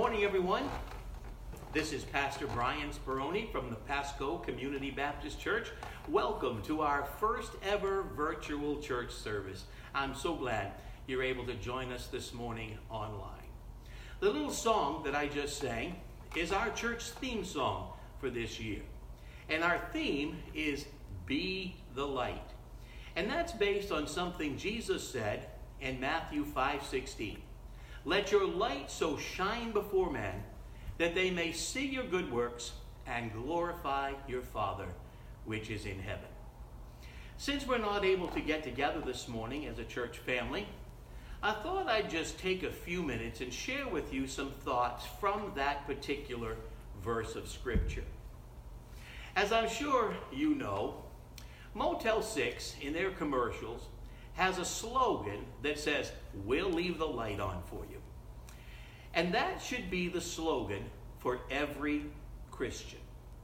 morning, everyone. This is Pastor Brian Speroni from the Pasco Community Baptist Church. Welcome to our first ever virtual church service. I'm so glad you're able to join us this morning online. The little song that I just sang is our church theme song for this year. And our theme is Be the Light. And that's based on something Jesus said in Matthew 5:16. Let your light so shine before men that they may see your good works and glorify your Father which is in heaven. Since we're not able to get together this morning as a church family, I thought I'd just take a few minutes and share with you some thoughts from that particular verse of Scripture. As I'm sure you know, Motel 6 in their commercials has a slogan that says, "We'll leave the light on for you." And that should be the slogan for every Christian.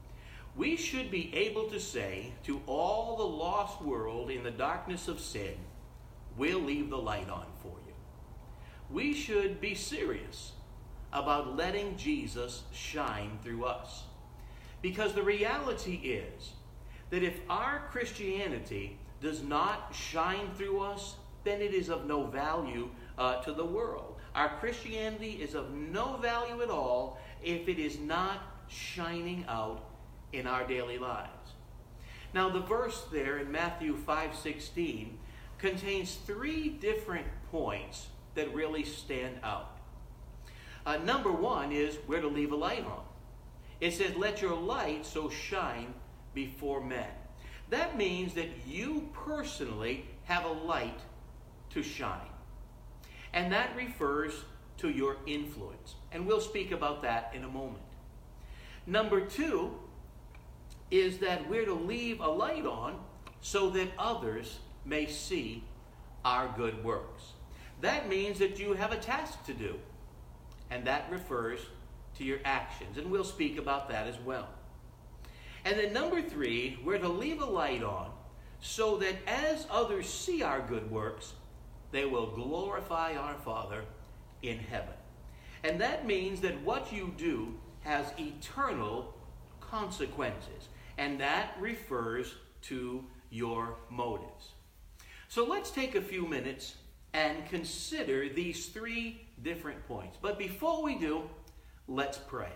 We should be able to say to all the lost world in the darkness of sin, "We'll leave the light on for you." We should be serious about letting Jesus shine through us. Because the reality is that if our Christianity does not shine through us, then it is of no value to the world. Our Christianity is of no value at all if it is not shining out in our daily lives. Now, the verse there in Matthew 5:16 contains three different points that really stand out. Number one is we're to leave a light on. It says, "Let your light so shine before men." That means that you personally have a light to shine. And that refers to your influence. And we'll speak about that in a moment. Number two is that we're to leave a light on so that others may see our good works. That means that you have a task to do. And that refers to your actions. And we'll speak about that as well. And then number three, we're to leave a light on so that as others see our good works, they will glorify our Father in heaven. And that means that what you do has eternal consequences. And that refers to your motives. So let's take a few minutes and consider these three different points. But before we do, let's pray.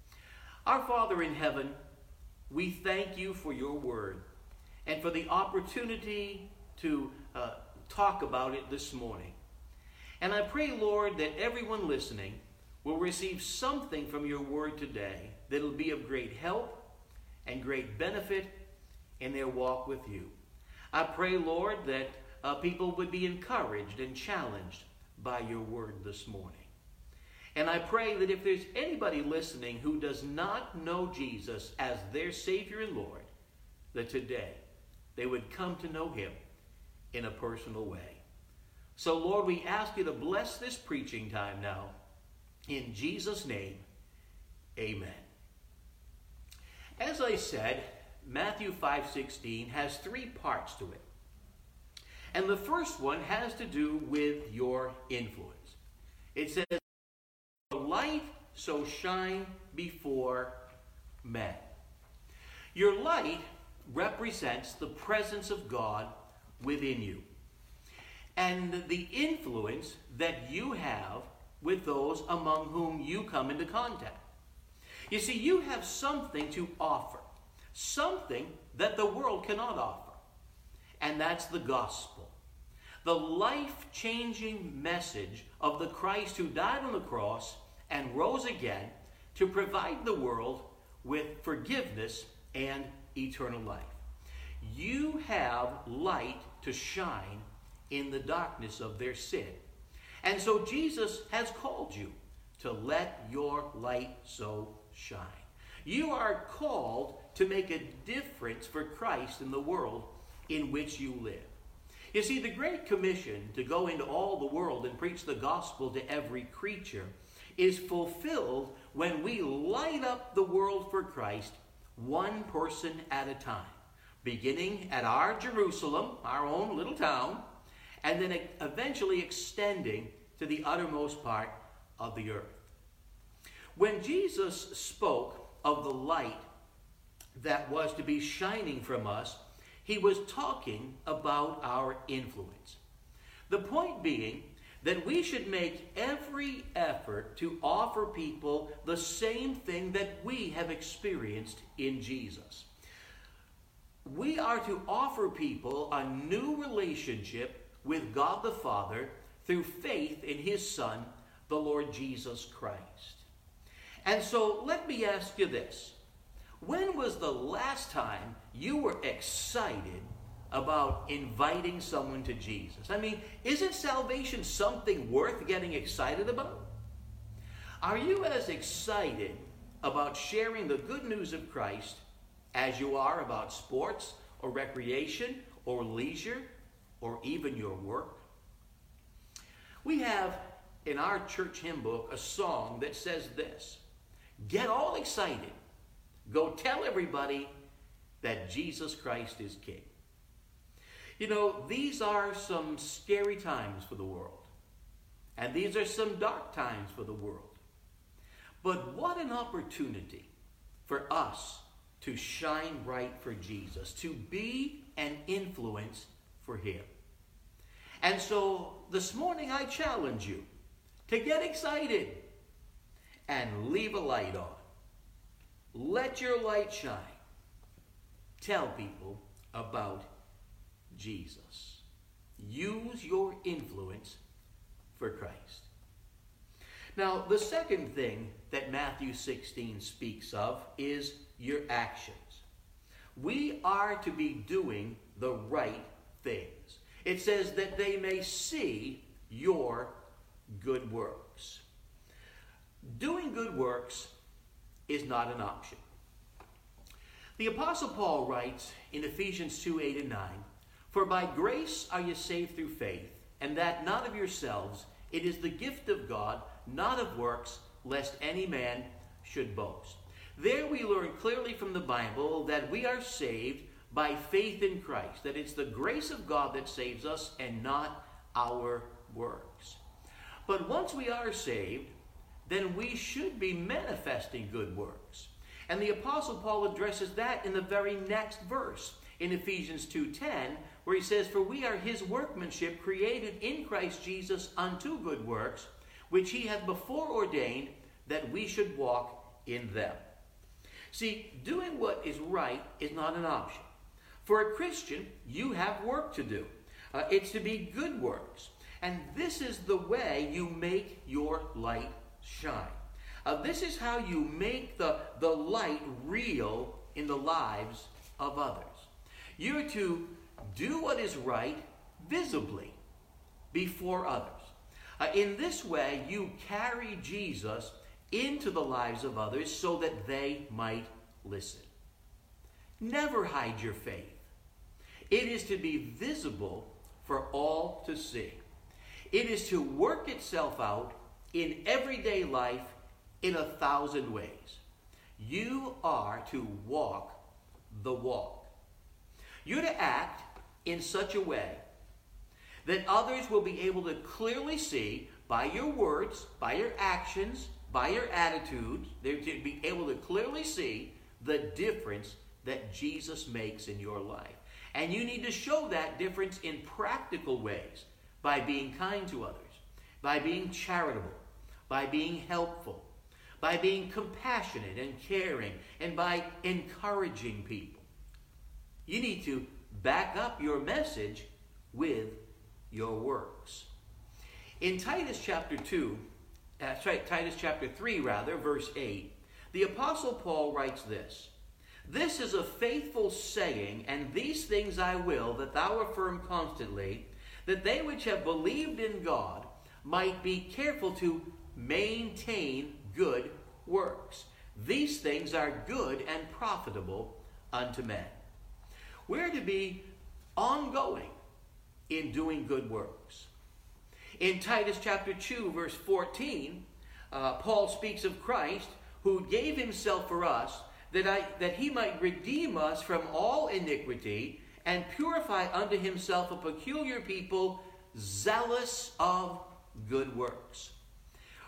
Our Father in heaven, we thank you for your word and for the opportunity to talk about it this morning. And I pray, Lord, that everyone listening will receive something from your word today that will be of great help and great benefit in their walk with you. I pray, Lord, that people would be encouraged and challenged by your word this morning. And I pray that if there's anybody listening who does not know Jesus as their Savior and Lord, that today they would come to know him in a personal way. So, Lord, we ask you to bless this preaching time now. In Jesus' name, amen. As I said, Matthew 5:16 has three parts to it. And the first one has to do with your influence. It says, "Light so shine before men." Your light represents the presence of God within you and the influence that you have with those among whom you come into contact. You see, you have something to offer, something that the world cannot offer, and that's the gospel. The life-changing message of the Christ who died on the cross and rose again to provide the world with forgiveness and eternal life. You have light to shine in the darkness of their sin. And so Jesus has called you to let your light so shine. You are called to make a difference for Christ in the world in which you live. You see, the Great Commission to go into all the world and preach the gospel to every creature is fulfilled when we light up the world for Christ one person at a time, beginning at our Jerusalem, our own little town, and then eventually extending to the uttermost part of the earth. When Jesus spoke of the light that was to be shining from us, he was talking about our influence. The point being that we should make every effort to offer people the same thing that we have experienced in Jesus. We are to offer people a new relationship with God the Father through faith in his Son, the Lord Jesus Christ. And so let me ask you this. When was the last time you were excited about inviting someone to Jesus? I mean, isn't salvation something worth getting excited about? Are you as excited about sharing the good news of Christ as you are about sports or recreation or leisure or even your work? We have in our church hymn book a song that says this: "Get all excited. Go tell everybody that Jesus Christ is King." You know, these are some scary times for the world. And these are some dark times for the world. But what an opportunity for us to shine bright for Jesus, to be an influence for him. And so this morning I challenge you to get excited and leave a light on. Let your light shine. Tell people about Jesus. Use your influence for Christ. Now, the second thing that Matthew 16 speaks of is your actions. We are to be doing the right things. It says that they may see your good works. Doing good works is not an option. The Apostle Paul writes in Ephesians 2:8 and 9, "For by grace are you saved through faith, and that not of yourselves, it is the gift of God, not of works, lest any man should boast." There we learn clearly from the Bible that we are saved by faith in Christ, that it's the grace of God that saves us and not our works. But once we are saved, then we should be manifesting good works. And the Apostle Paul addresses that in the very next verse in Ephesians 2:10, where he says, "For we are his workmanship, created in Christ Jesus unto good works, which he hath before ordained that we should walk in them." See, doing what is right is not an option. For a Christian, you have work to do. It's to be good works. And this is the way you make your light shine. This is how you make the light real in the lives of others. You're to do what is right visibly before others. In this way, you carry Jesus into the lives of others so that they might listen. Never hide your faith. It is to be visible for all to see. It is to work itself out in everyday life in 1,000 ways. You are to walk the walk. You're to act in such a way that others will be able to clearly see by your words, by your actions, by your attitudes, they're to be able to clearly see the difference that Jesus makes in your life. And you need to show that difference in practical ways, by being kind to others, by being charitable, by being helpful, by being compassionate and caring, and by encouraging people. You need to back up your message with your works. In Titus chapter 3, verse 8, the Apostle Paul writes this: "This is a faithful saying, and these things I will, that thou affirm constantly, that they which have believed in God might be careful to maintain good works. These things are good and profitable unto men." We're to be ongoing in doing good works. In Titus chapter 2, verse 14, Paul speaks of Christ, who gave himself for us, that he might redeem us from all iniquity and purify unto himself a peculiar people, zealous of good works.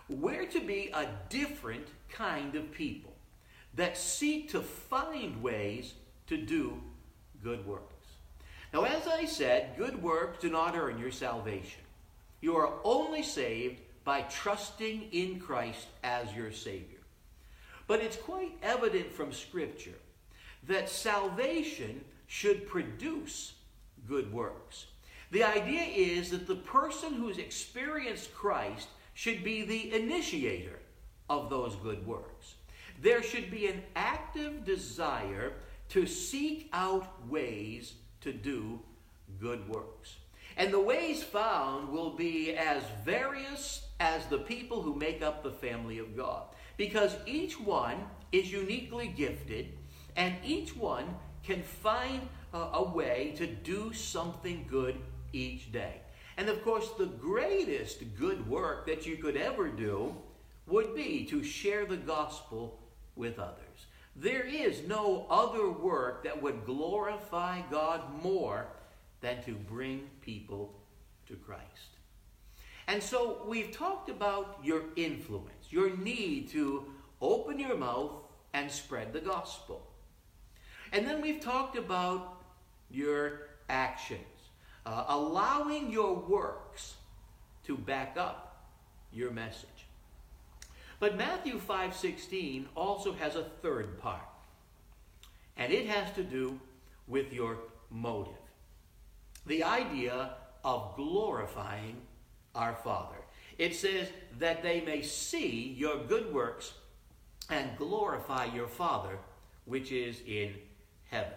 we're to be a different kind of people that seek to find ways to do good works. Now, as I said, good works do not earn your salvation. You are only saved by trusting in Christ as your Savior. But it's quite evident from Scripture that salvation should produce good works. The idea is that the person who's experienced Christ should be the initiator of those good works. There should be an active desire to seek out ways to do good works. And the ways found will be as various as the people who make up the family of God, because each one is uniquely gifted, and each one can find a way to do something good each day. And of course, the greatest good work that you could ever do would be to share the gospel with others. There is no other work that would glorify God more than to bring people to Christ. And so we've talked about your influence, your need to open your mouth and spread the gospel. And then we've talked about your actions, allowing your works to back up your message. But Matthew 5:16 also has a third part, and it has to do with your motive. The idea of glorifying our Father. It says that they may see your good works and glorify your Father which is in heaven.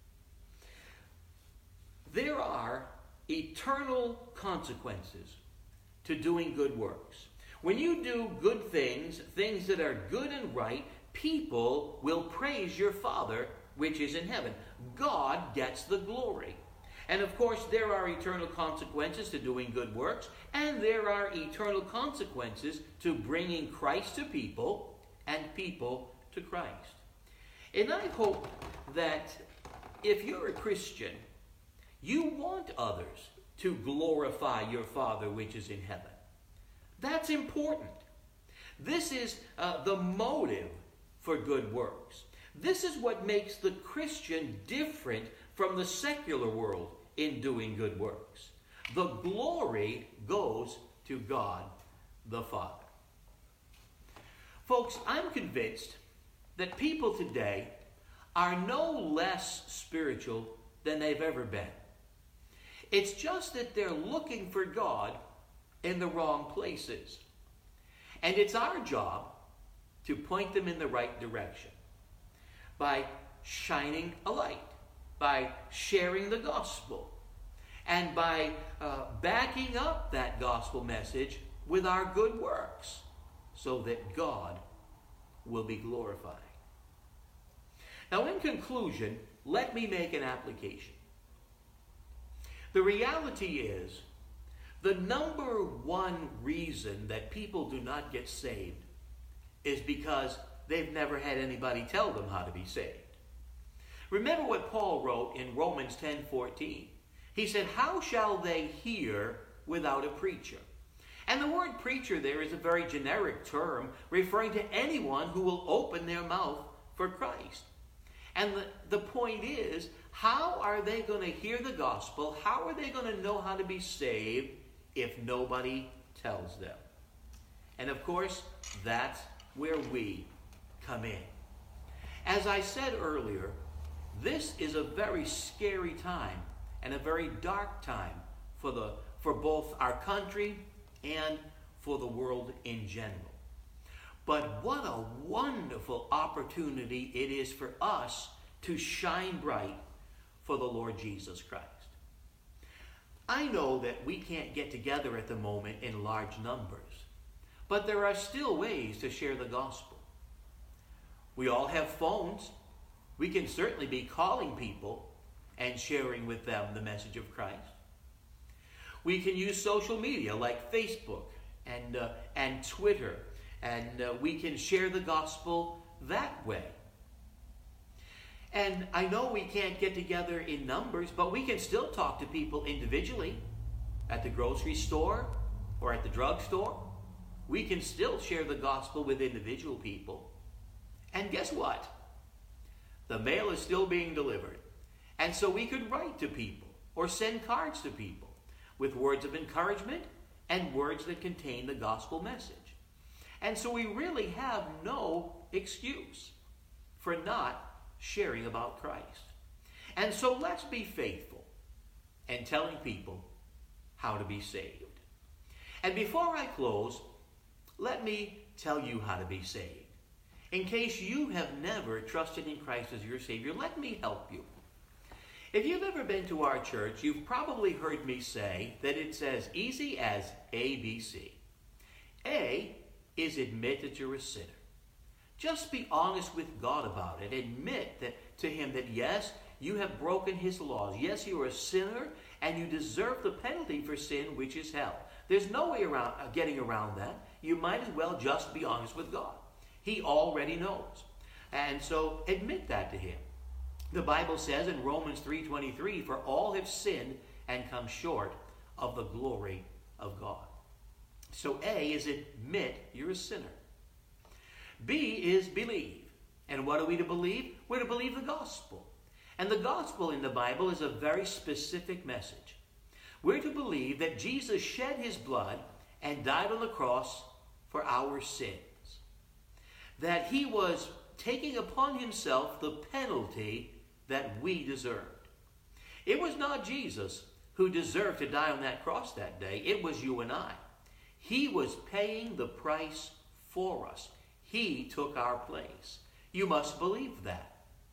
There are eternal consequences to doing good works. When you do good things, things that are good and right, people will praise your Father which is in heaven. God gets the glory. And of course, there are eternal consequences to doing good works, and there are eternal consequences to bringing Christ to people and people to Christ. And I hope that if you're a Christian, you want others to glorify your Father which is in heaven. That's important. This is the motive for good works. This is what makes the Christian different from the secular world in doing good works. The glory goes to God the Father. Folks, I'm convinced that people today are no less spiritual than they've ever been. It's just that they're looking for God in the wrong places. And it's our job to point them in the right direction by shining a light, by sharing the gospel, and by backing up that gospel message with our good works so that God will be glorified. Now, in conclusion, let me make an application. The reality is, the number one reason that people do not get saved is because they've never had anybody tell them how to be saved. Remember what Paul wrote in Romans 10:14. He said, "How shall they hear without a preacher?" And the word preacher there is a very generic term referring to anyone who will open their mouth for Christ. And the point is, how are they going to hear the gospel? How are they going to know how to be saved if nobody tells them? And of course, that's where we come in. As I said earlier, this is a very scary time and a very dark time for both our country and for the world in general. But what a wonderful opportunity it is for us to shine bright for the Lord Jesus Christ. I know that we can't get together at the moment in large numbers, but there are still ways to share the gospel. We all have phones. We can certainly be calling people and sharing with them the message of Christ. We can use social media like Facebook and Twitter, and we can share the gospel that way. And I know we can't get together in numbers, but we can still talk to people individually at the grocery store or at the drugstore we can still share the gospel with individual people. And guess what? The mail is still being delivered. And so we could write to people or send cards to people with words of encouragement and words that contain the gospel message. And so we really have no excuse for not sharing about Christ. And so let's be faithful in telling people how to be saved. And before I close, let me tell you how to be saved. In case you have never trusted in Christ as your Savior, let me help you. If you've ever been to our church, you've probably heard me say that it's as easy as ABC. A is admit that you're a sinner. Just be honest with God about it. Admit to Him that yes, you have broken His laws. Yes, you are a sinner and you deserve the penalty for sin, which is hell. There's no way around getting around that. You might as well just be honest with God. He already knows. And so admit that to Him. The Bible says in Romans 3:23, for all have sinned and come short of the glory of God. So A is admit you're a sinner. B is believe. And what are we to believe? We're to believe the gospel. And the gospel in the Bible is a very specific message. We're to believe that Jesus shed His blood and died on the cross for our sins. That He was taking upon Himself the penalty that we deserved. It was not Jesus who deserved to die on that cross that day. It was you and I. He was paying the price for us. He took our place. You must believe that.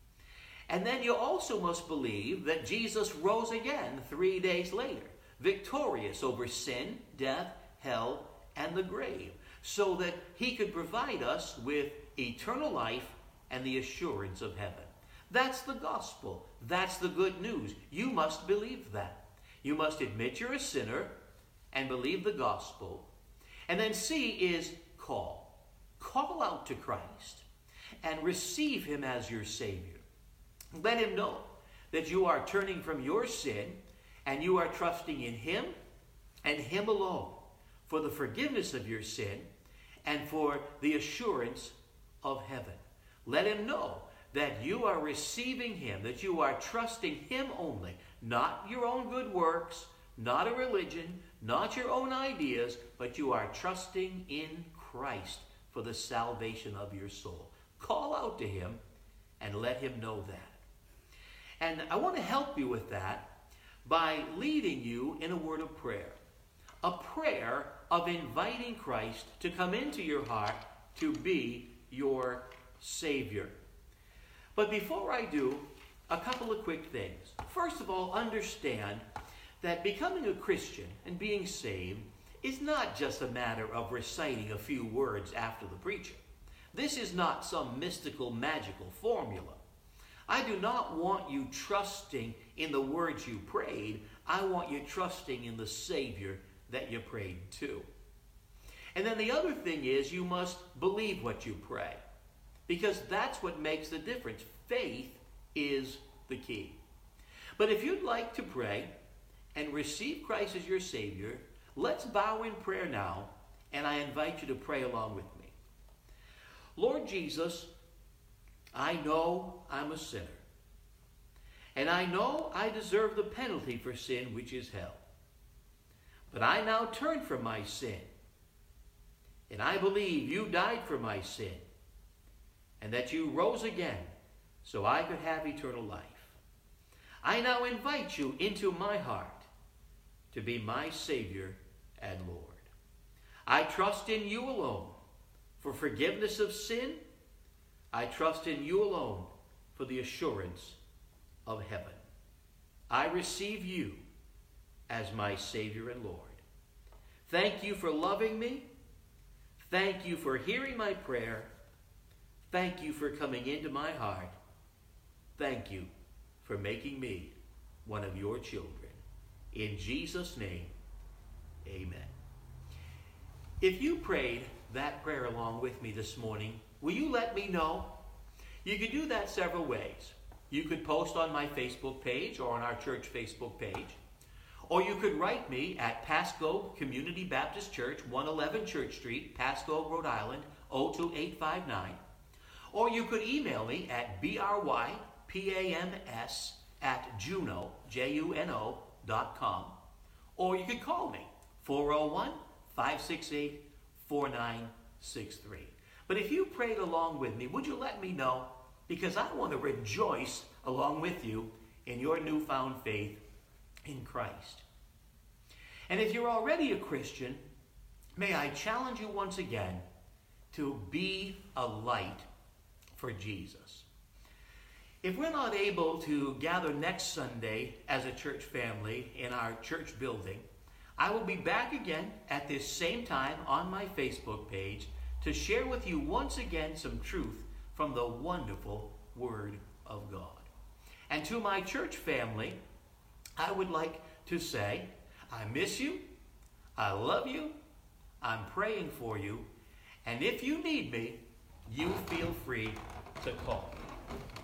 And then you also must believe that Jesus rose again 3 days later, victorious over sin, death, hell, and the grave, so that He could provide us with eternal life and the assurance of heaven. That's the gospel. That's the good news. You must believe that. You must admit you're a sinner and believe the gospel. And then C is call. Call out to Christ and receive Him as your Savior. Let Him know that you are turning from your sin and you are trusting in Him and Him alone for the forgiveness of your sin and for the assurance of heaven. Let Him know that you are receiving Him, that you are trusting Him only, not your own good works, not a religion, not your own ideas, but you are trusting in Christ for the salvation of your soul. Call out to Him and let Him know that. And I want to help you with that by leading you in a word of prayer. A prayer of inviting Christ to come into your heart to be your Savior. But before I do, a couple of quick things. First of all, understand that becoming a Christian and being saved is not just a matter of reciting a few words after the preacher. This is not some mystical, magical formula. I do not want you trusting in the words you prayed. I want you trusting in the Savior that you prayed to. And then the other thing is you must believe what you pray, because that's what makes the difference. Faith is the key. But if you'd like to pray and receive Christ as your Savior, let's bow in prayer now, and I invite you to pray along with me. Lord Jesus, I know I'm a sinner, and I know I deserve the penalty for sin, which is hell. But I now turn from my sin, and I believe you died for my sin, and that you rose again so I could have eternal life. I now invite you into my heart to be my Savior and Lord. I trust in you alone for forgiveness of sin. I trust in you alone for the assurance of heaven. I receive you as my Savior and Lord. Thank you for loving me. Thank you for hearing my prayer. Thank you for coming into my heart. Thank you for making me one of your children. In Jesus' name, amen. If you prayed that prayer along with me this morning, will you let me know? You can do that several ways. You could post on my Facebook page or on our church Facebook page. Or you could write me at Pasco Community Baptist Church, 111 Church Street, Pasco, Rhode Island, 02859. Or you could email me at brypams@juno.com. Or you could call me, 401-568-4963. But if you prayed along with me, would you let me know? Because I want to rejoice along with you in your newfound faith in Christ. And if you're already a Christian, may I challenge you once again to be a light for Jesus. If we're not able to gather next Sunday as a church family in our church building, I will be back again at this same time on my Facebook page to share with you once again some truth from the wonderful Word of God. And to my church family, I would like to say, I miss you, I love you, I'm praying for you, and if you need me, you feel free to call.